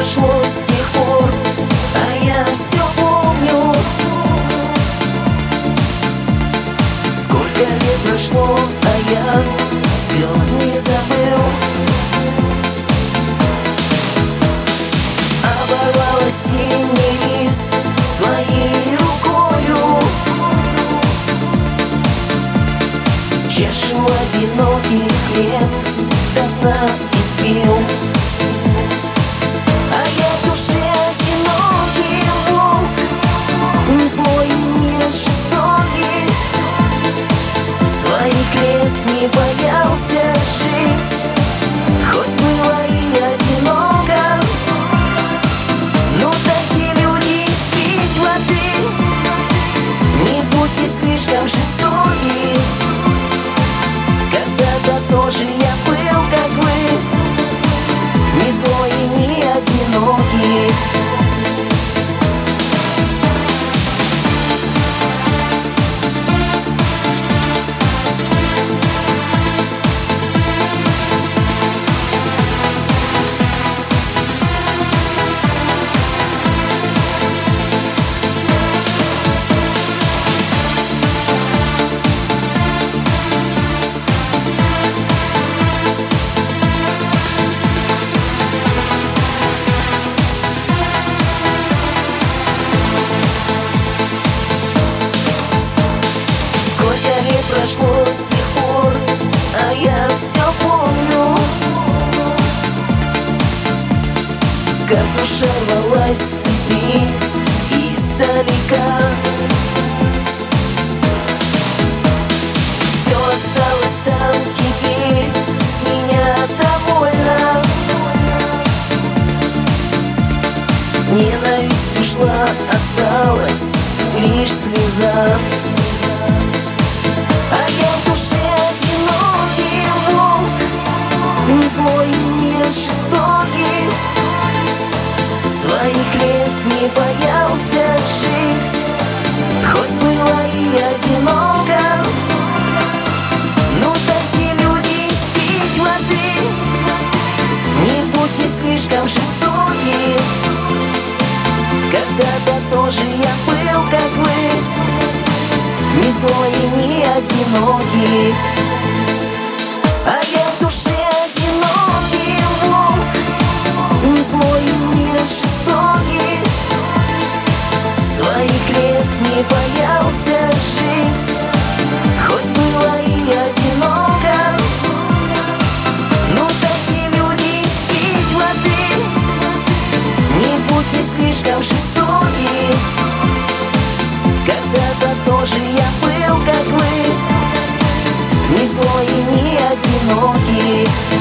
прошло с тех пор, а я все помню. Сколько лет прошло, а я все не забыл. Оборвал осенний лист своей рукою, чашу одиноких лет до дна испил. А я в душе одинокий волк, не злой и не жестокий, своих лет не боялся жить, хоть было и одиноко. Ну дайте, люди, испить воды, не будьте слишком жестоки. Когда-то тоже я был, как вы, не злой и не одинокий. Прошло с тех пор, а я все помню, как душа рвалась с цепи издалека. Все осталось там теперь, с меня довольна. Ненависть ушла, осталась лишь слеза. А я в душе одинокий волк, не злой и не жестокий, своих лет не боялся жить, хоть было и одиноко. Ну дайте, люди, испить воды, не будьте слишком жестоки. Когда-то тоже я был, как вы, не злой и не одинокий. А я в душе одинокий волк, не злой и не жестокий, своих лет не боялся жить, хоть было и одиноко. Ну дайте, люди, испить воды, не будьте слишком жестоки. Когда-то тоже я был, как вы, не злой и не одинокий.